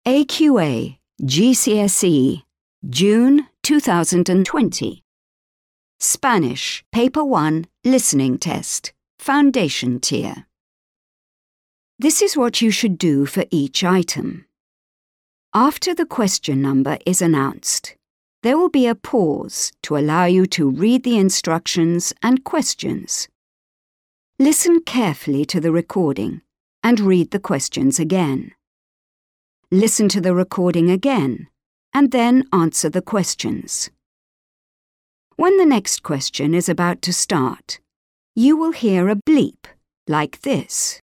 AQA GCSE June 2020 Spanish Paper 1 Listening Test Foundation Tier. This is what you should do for each item. After the question number is announced, there will be a pause to allow you to read the instructions and questions. Listen carefully to the recording and read the questions again. Listen to the recording again and then answer the questions. When the next question is about to start, you will hear a bleep like this.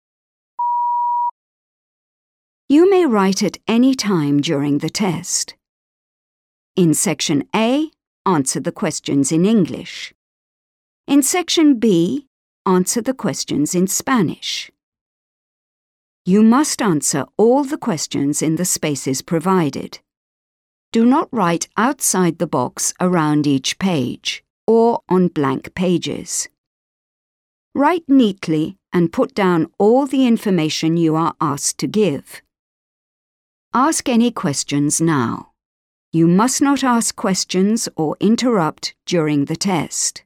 You may write at any time during the test. In Section A, answer the questions in English. In Section B, answer the questions in Spanish. You must answer all the questions in the spaces provided. Do not write outside the box around each page or on blank pages. Write neatly and put down all the information you are asked to give. Ask any questions now. You must not ask questions or interrupt during the test.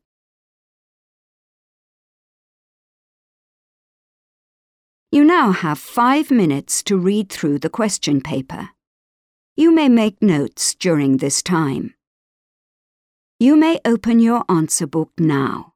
You now have 5 minutes to read through the question paper. You may make notes during this time. You may open your answer book now.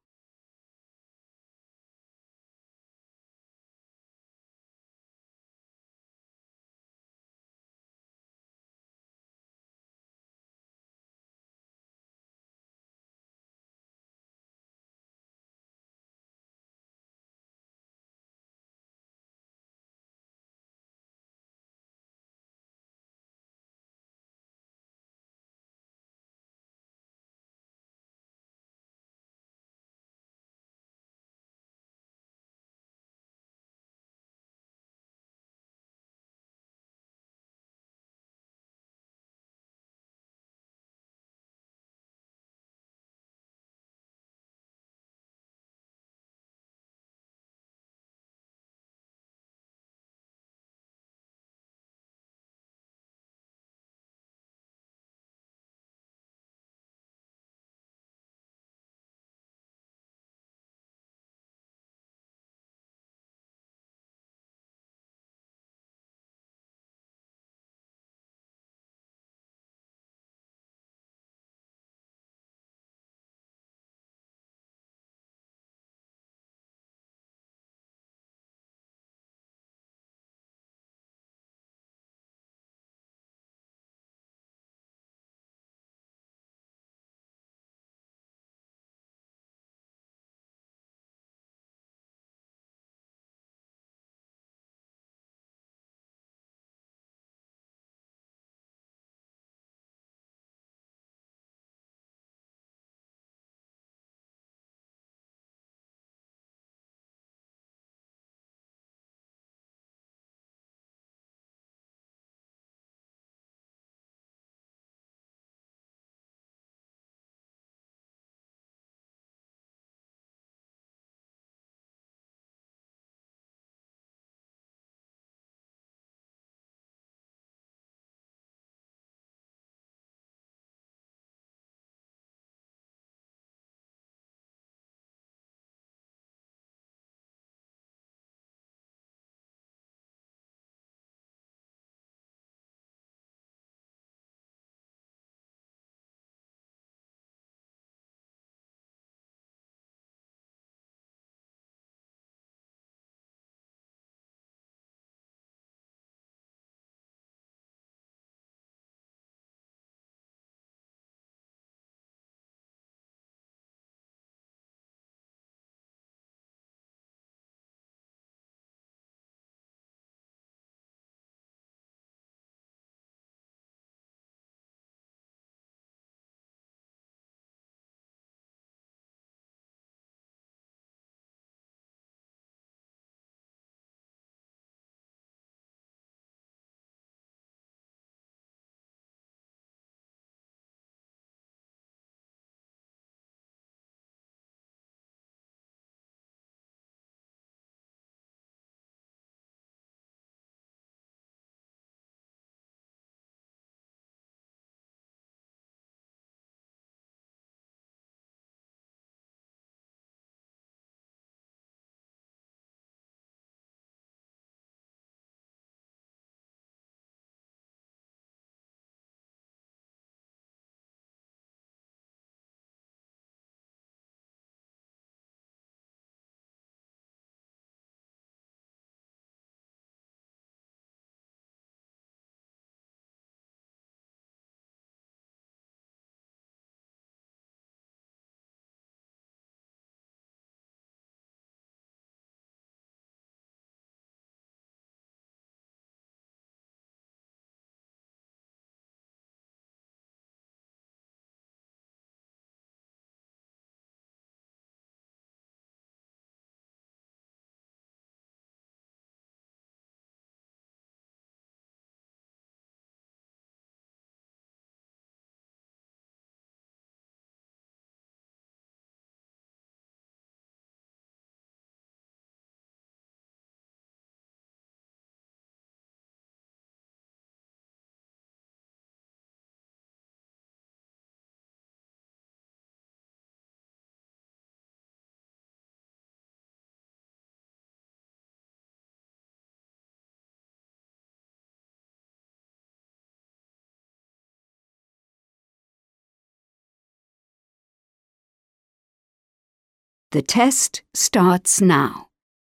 The test starts now.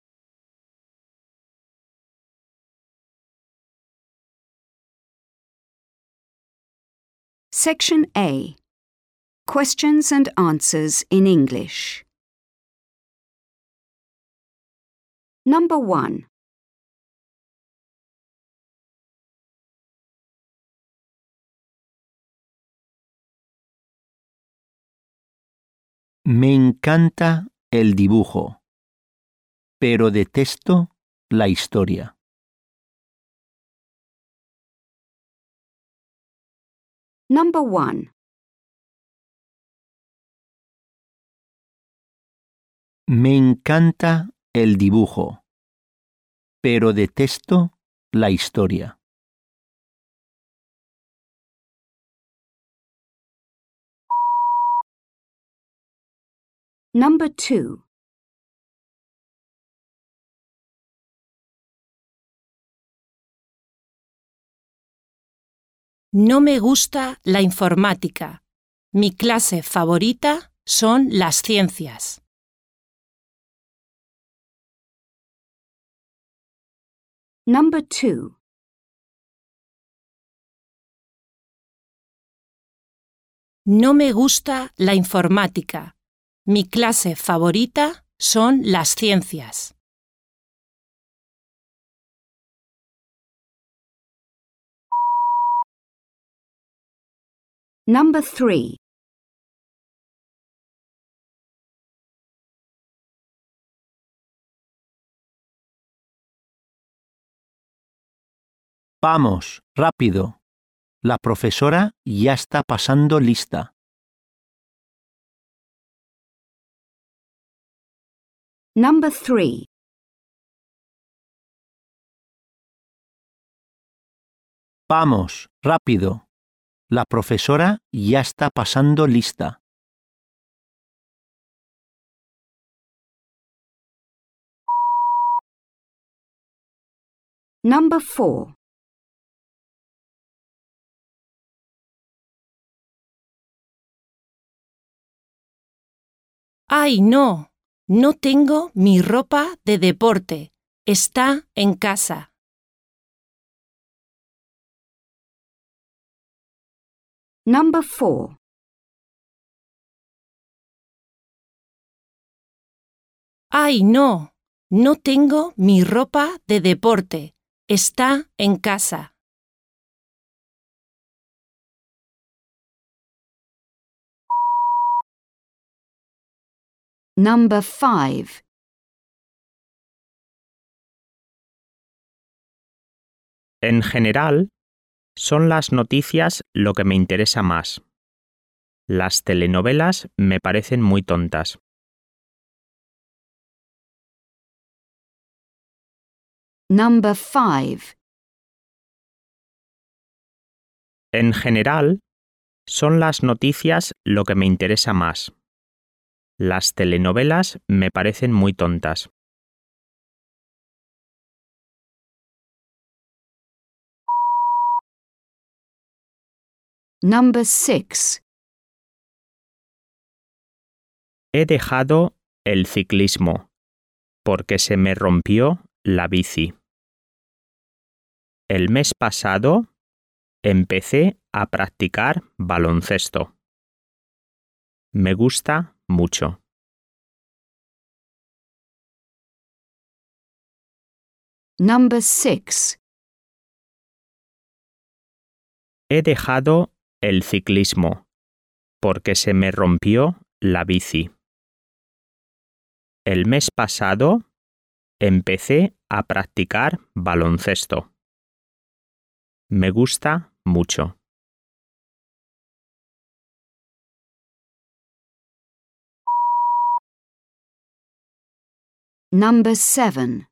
Section A. Questions and answers in English. Number 1. Me encanta el dibujo, pero detesto la historia. Number 1. Me encanta el dibujo, pero detesto la historia. Number 2. No me gusta la informática. Mi clase favorita son las ciencias. Number 2. No me gusta la informática. Mi clase favorita son las ciencias. Number 3. Vamos, rápido. La profesora ya está pasando lista. Number 3. Vamos, rápido. La profesora ya está pasando lista. Number 4. ¡Ay, no! No tengo mi ropa de deporte. Está en casa. Number 4. ¡Ay, no! No tengo mi ropa de deporte. Está en casa. Number 5. En general, son las noticias lo que me interesa más. Las telenovelas me parecen muy tontas. Number 5. En general, son las noticias lo que me interesa más. Las telenovelas me parecen muy tontas. Number 6. He dejado el ciclismo porque se me rompió la bici. El mes pasado empecé a practicar baloncesto. Me gusta mucho. Number 6. He dejado el ciclismo porque se me rompió la bici. El mes pasado empecé a practicar baloncesto. Me gusta mucho. Number 7.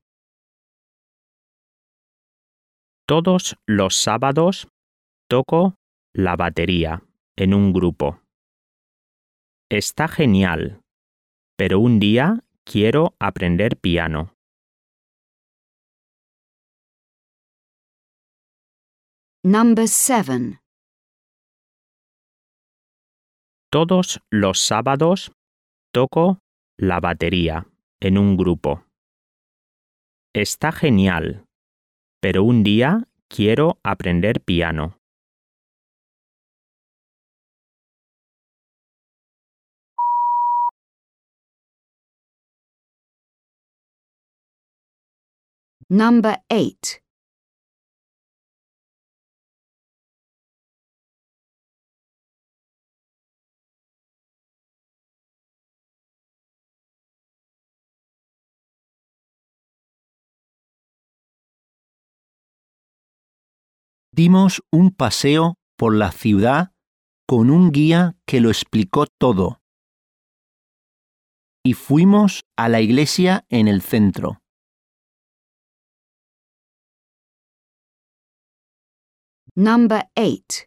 Todos los sábados toco la batería en un grupo. Está genial, pero un día quiero aprender piano. Number 7. Todos los sábados toco la batería en un grupo. Está genial, pero un día quiero aprender piano. Number 8. Dimos un paseo por la ciudad con un guía que lo explicó todo. Y fuimos a la iglesia en el centro. Number 8.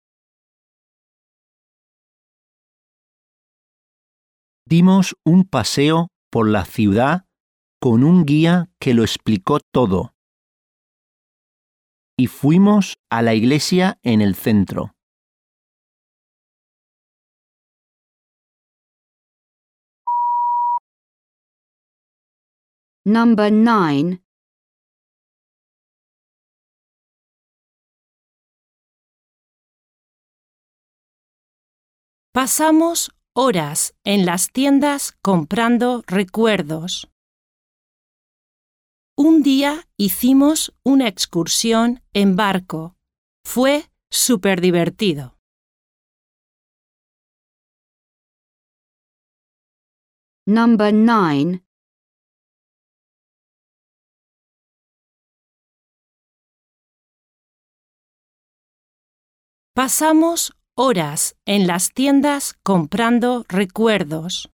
Dimos un paseo por la ciudad con un guía que lo explicó todo. Y fuimos a la iglesia en el centro. Number 9. Pasamos horas en las tiendas comprando recuerdos. Un día hicimos una excursión en barco. Fue súper divertido. Number 9. Pasamos horas en las tiendas comprando recuerdos.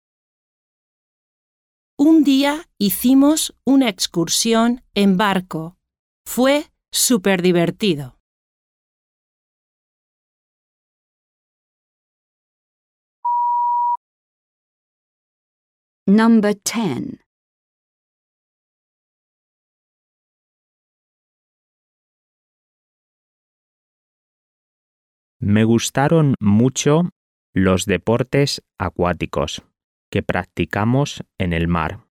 Un día hicimos una excursión en barco. Fue súper divertido. Number 10. Me gustaron mucho los deportes acuáticos que practicamos en el mar.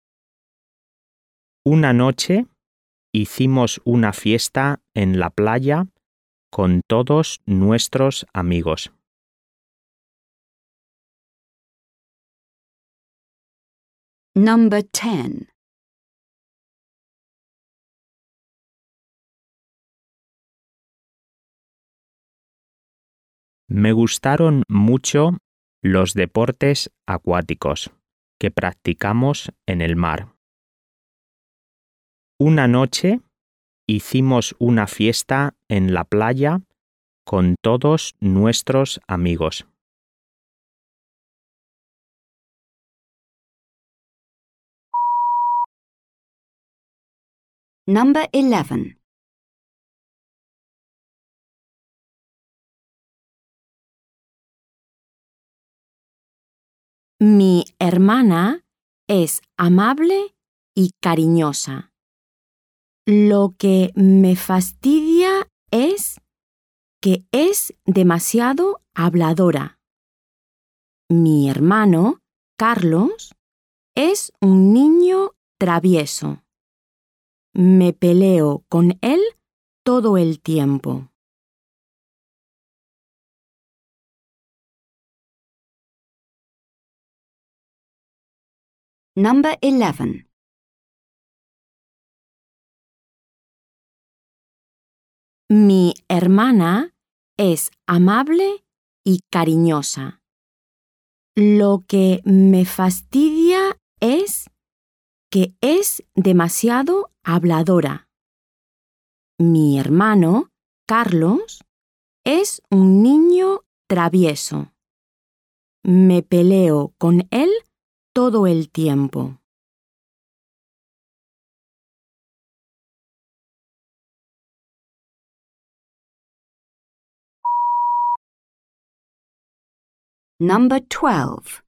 Una noche hicimos una fiesta en la playa con todos nuestros amigos. Number 10. Me gustaron mucho los deportes acuáticos que practicamos en el mar. Una noche hicimos una fiesta en la playa con todos nuestros amigos. Number 11. Mi hermana es amable y cariñosa. Lo que me fastidia es que es demasiado habladora. Mi hermano, Carlos, es un niño travieso. Me peleo con él todo el tiempo. Number 11. Mi hermana es amable y cariñosa. Lo que me fastidia es que es demasiado habladora. Mi hermano, Carlos, es un niño travieso. Me peleo con él todo el tiempo. Number 12.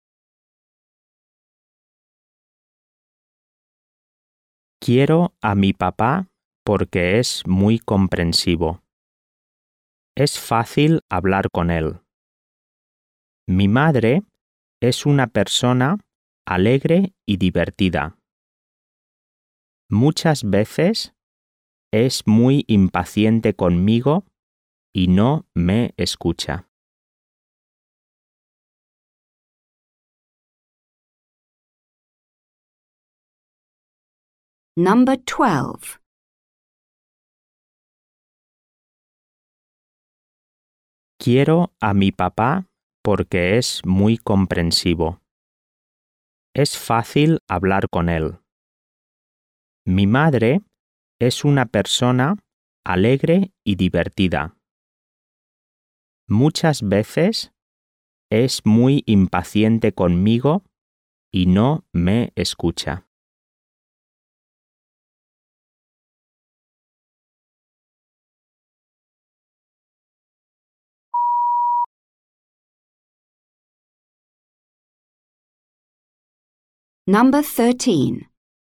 Quiero a mi papá porque es muy comprensivo. Es fácil hablar con él. Mi madre es una persona alegre y divertida. Muchas veces es muy impaciente conmigo y no me escucha. Number 12. Quiero a mi papá porque es muy comprensivo. Es fácil hablar con él. Mi madre es una persona alegre y divertida. Muchas veces es muy impaciente conmigo y no me escucha. Number 13.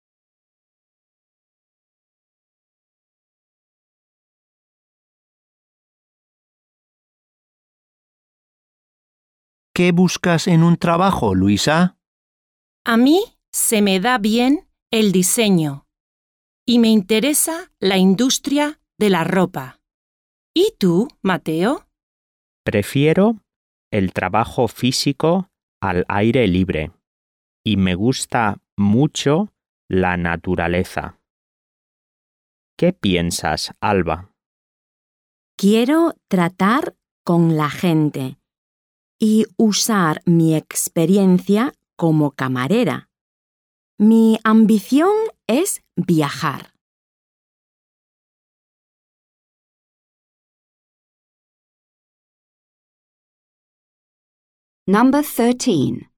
¿Qué buscas en un trabajo, Luisa? A mí se me da bien el diseño y me interesa la industria de la ropa. ¿Y tú, Mateo? Prefiero el trabajo físico al aire libre y me gusta mucho la naturaleza. ¿Qué piensas, Alba? Quiero tratar con la gente y usar mi experiencia como camarera. Mi ambición es viajar. Number 13.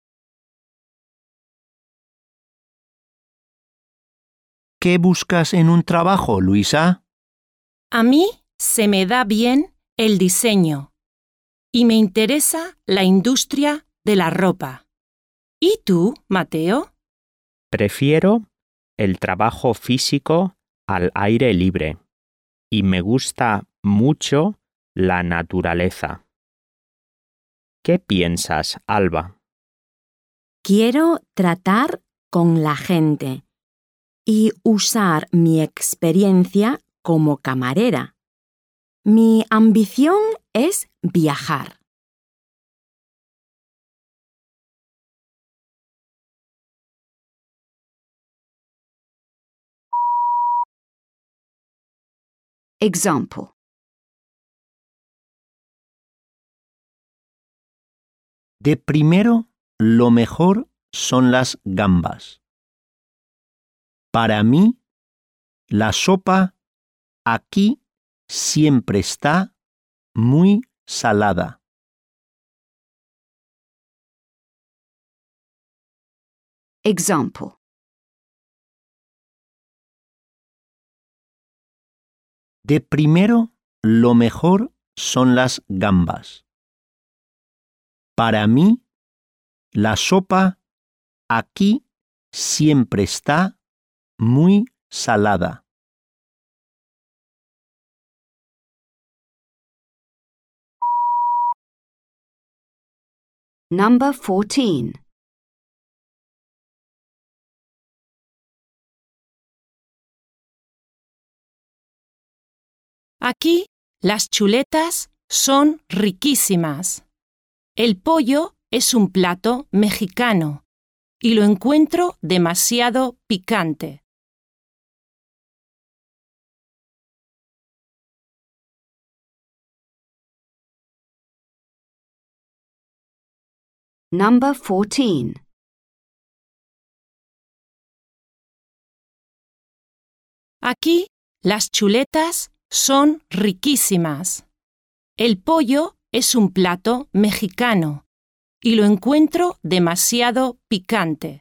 ¿Qué buscas en un trabajo, Luisa? A mí se me da bien el diseño y me interesa la industria de la ropa. ¿Y tú, Mateo? Prefiero el trabajo físico al aire libre y me gusta mucho la naturaleza. ¿Qué piensas, Alba? Quiero tratar con la gente y usar mi experiencia como camarera. Mi ambición es viajar. Example. De primero, lo mejor son las gambas. Para mí, la sopa aquí siempre está muy salada. Example. De primero, lo mejor son las gambas. Para mí, la sopa aquí siempre está muy salada. Number 14. Aquí las chuletas son riquísimas. El pollo es un plato mexicano y lo encuentro demasiado picante. Number 14. Aquí las chuletas son riquísimas. El pollo es un plato mexicano y lo encuentro demasiado picante.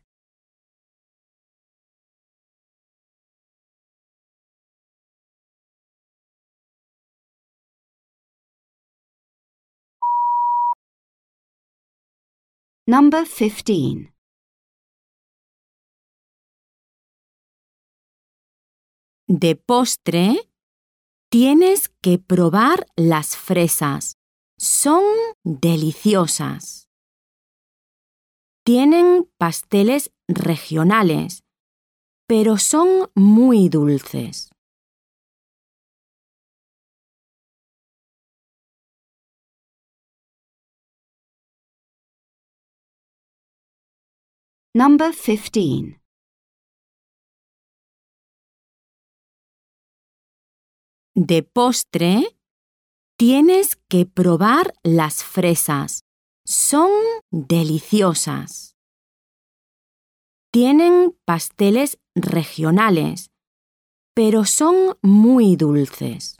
Number 15. De postre, tienes que probar las fresas. Son deliciosas. tienen pasteles regionales, pero son muy dulces. Number 15. De postre, tienes que probar las fresas. Son deliciosas. Tienen pasteles regionales, pero son muy dulces.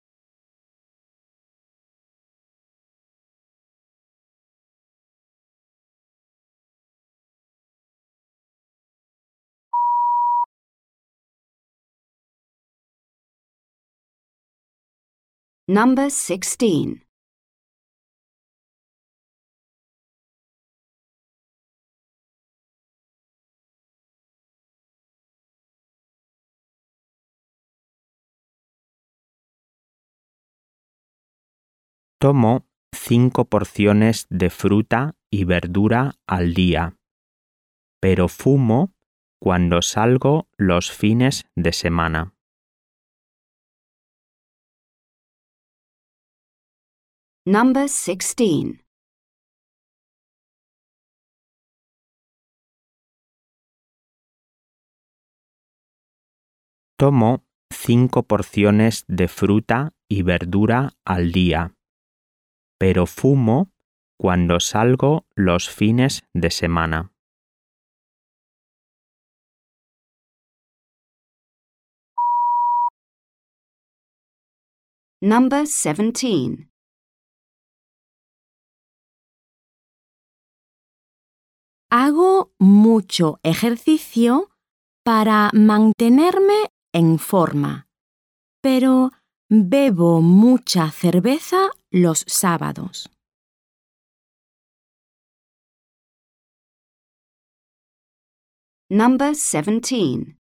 Number 16. Tomo 5 porciones de fruta y verdura al día, pero fumo cuando salgo los fines de semana. Number 16. Tomo 5 porciones de fruta y verdura al día, pero fumo cuando salgo los fines de semana. Number 17. Hago mucho ejercicio para mantenerme en forma, pero bebo mucha cerveza los sábados. Number 17.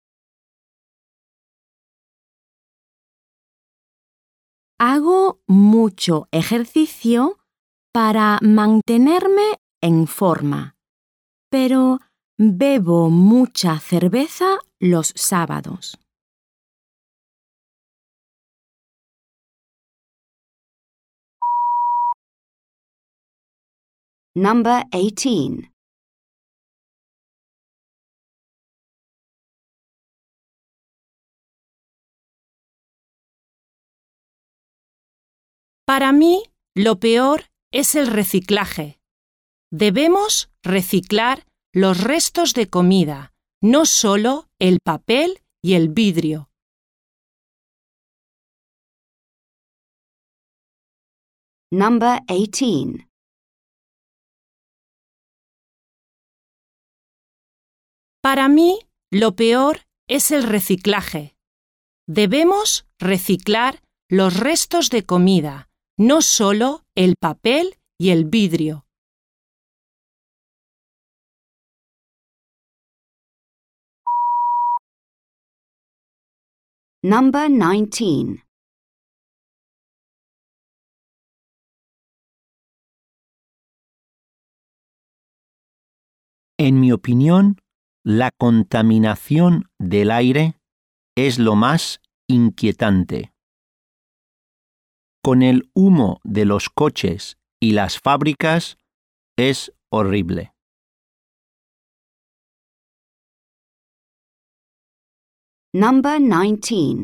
Hago mucho ejercicio para mantenerme en forma, pero bebo mucha cerveza los sábados. Number 18. Para mí, lo peor es el reciclaje. Debemos reciclar los restos de comida, no solo el papel y el vidrio. Number 18. Para mí, lo peor es el reciclaje. Debemos reciclar los restos de comida, no solo el papel y el vidrio. Number 19. En mi opinión, la contaminación del aire es lo más inquietante. Con el humo de los coches y las fábricas es horrible. Number 19.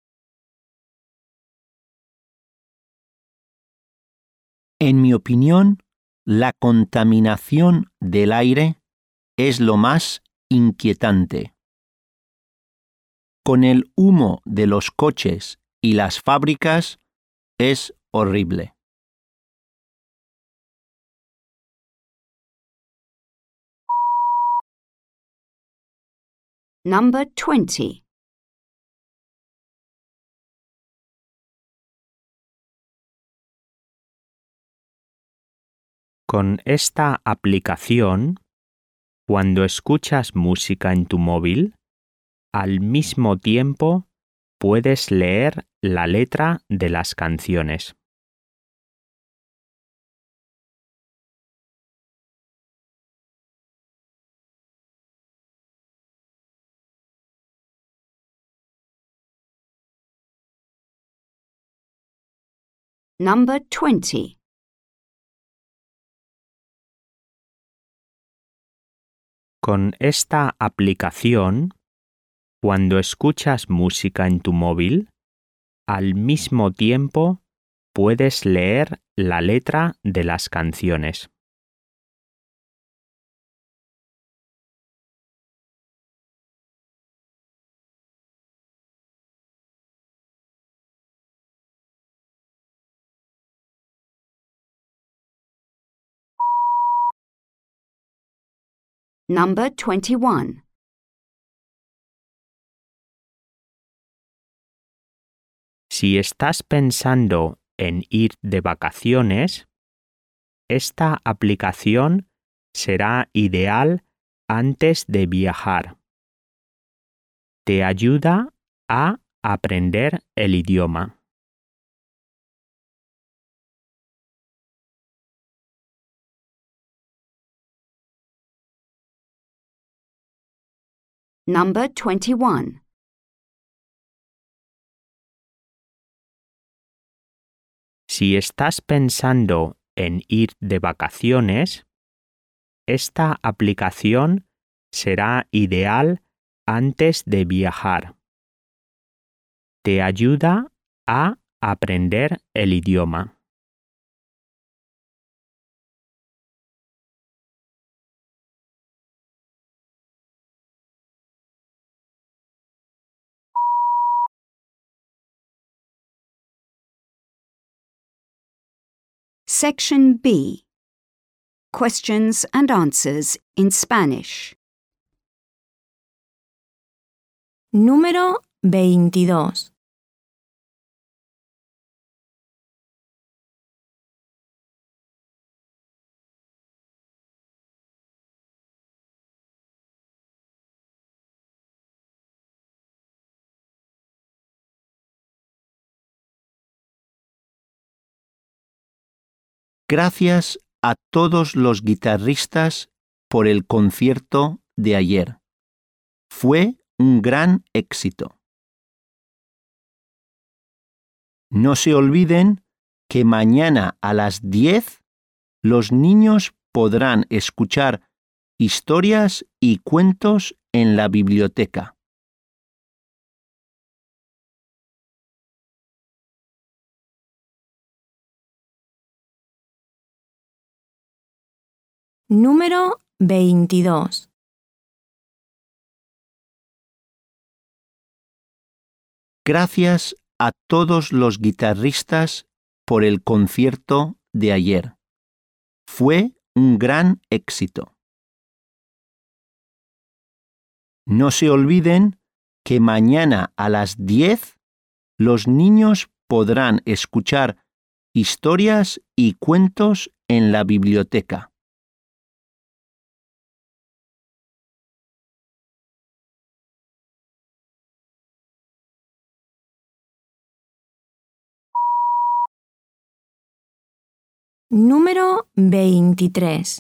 En mi opinión, la contaminación del aire es lo más inquietante. Con el humo de los coches y las fábricas es horrible. Number 20. Con esta aplicación, cuando escuchas música en tu móvil, al mismo tiempo puedes leer la letra de las canciones. Number 20. Con esta aplicación, cuando escuchas música en tu móvil, al mismo tiempo puedes leer la letra de las canciones. Number 21. Si estás pensando en ir de vacaciones, esta aplicación será ideal antes de viajar. Te ayuda a aprender el idioma. Number 21. Si estás pensando en ir de vacaciones, esta aplicación será ideal antes de viajar. Te ayuda a aprender el idioma. Section B. Questions and answers in Spanish. Número 22. Gracias a todos los guitarristas por el concierto de ayer. Fue un gran éxito. No se olviden que mañana a las 10 los niños podrán escuchar historias y cuentos en la biblioteca. Número 22. Gracias a todos los guitarristas por el concierto de ayer. Fue un gran éxito. No se olviden que mañana a las 10 los niños podrán escuchar historias y cuentos en la biblioteca. Número 23.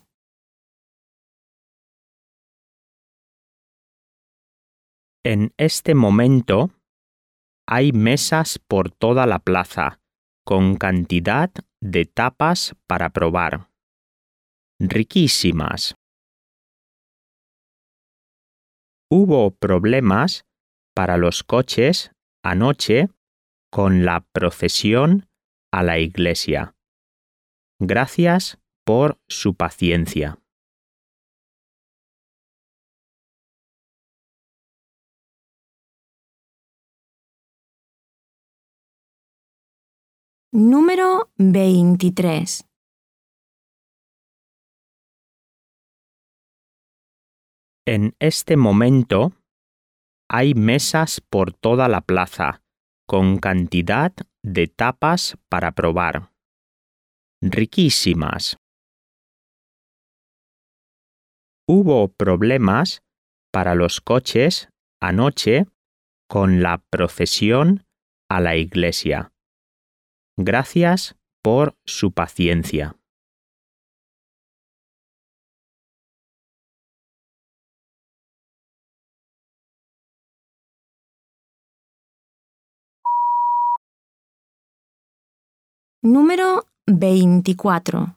En este momento, hay mesas por toda la plaza, con cantidad de tapas para probar. Riquísimas. Hubo problemas para los coches anoche con la procesión a la iglesia. Gracias por su paciencia. Número 23. En este momento, hay mesas por toda la plaza, con cantidad de tapas para probar. Riquísimas. Hubo problemas para los coches anoche con la procesión a la iglesia. Gracias por su paciencia. Número 24.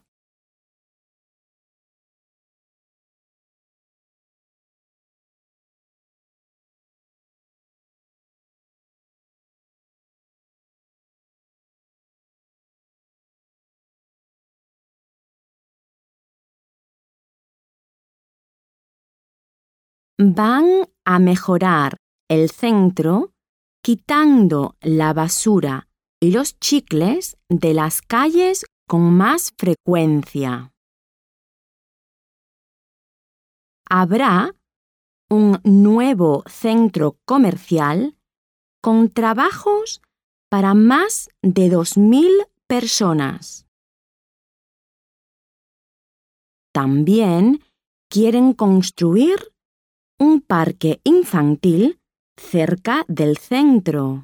Van a mejorar el centro quitando la basura y los chicles de las calles con más frecuencia. Habrá un nuevo centro comercial con trabajos para más de 2.000 personas. También quieren construir un parque infantil cerca del centro.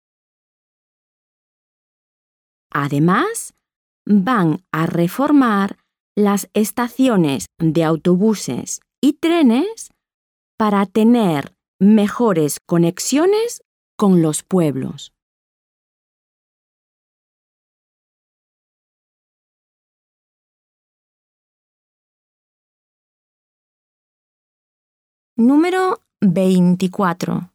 Además, van a reformar las estaciones de autobuses y trenes para tener mejores conexiones con los pueblos. Número 24.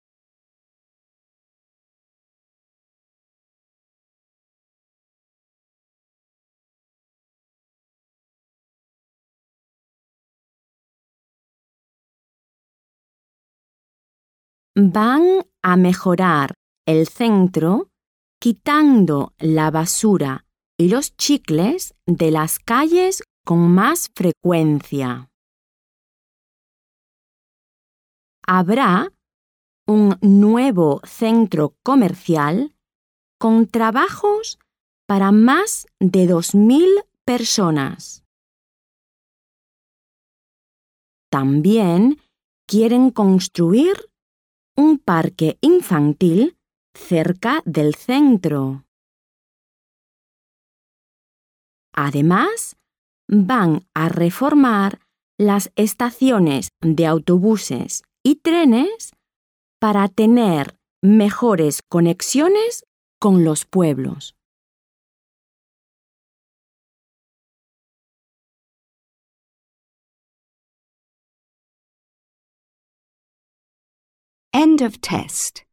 Van a mejorar el centro quitando la basura y los chicles de las calles con más frecuencia. Habrá un nuevo centro comercial con trabajos para más de 2.000 personas. También quieren construir un parque infantil cerca del centro. Además, van a reformar las estaciones de autobuses y trenes para tener mejores conexiones con los pueblos. End of test.